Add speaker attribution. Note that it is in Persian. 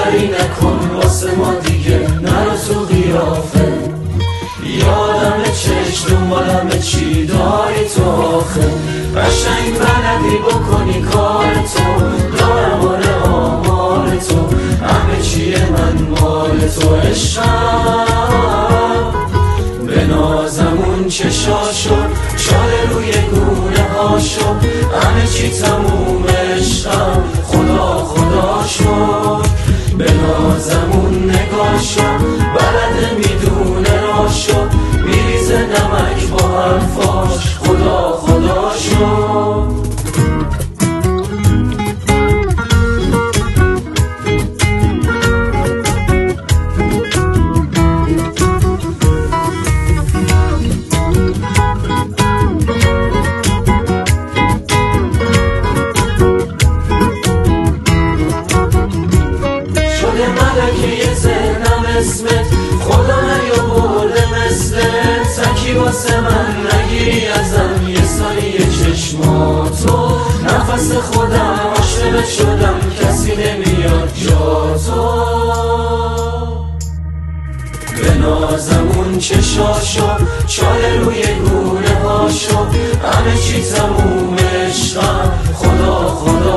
Speaker 1: دیگری نکن واسه ما دیگه، نرو تو قیافه. یادم چشم دنبالم چی داری تو آخه، قشنگ بلدی بکنی کار تو، دارم آره آمار تو، همه چیه من مال تو. عشقم به نازمون چشاشو، شاله روی گونه هاشو، همه چی تموم عشقم، خدا خدا شد. به نازمون نگاشو، بلده میدونه راشو، میریزه نمک با حرفاش، خدا خدا شد. ملکه ذهنم اسمت، خدا نیاورده مثلت، سکی واسه من نگیری ازم یه ثانیه چشماتو، نفس خودم عاشق شدم کسی نمیاد جا تو. به نازمون چشاشو، چاله روی گونه هاشو، همه چی تموم عشقم، خدا خدا